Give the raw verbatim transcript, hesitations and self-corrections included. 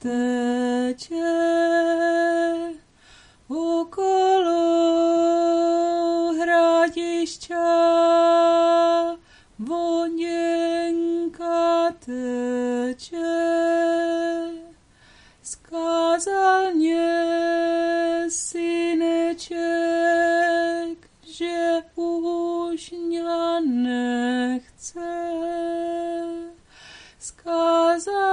teče okolo hradišťa, vonenka teče. Skázal mne syneček, že už ňa nechce. Skázal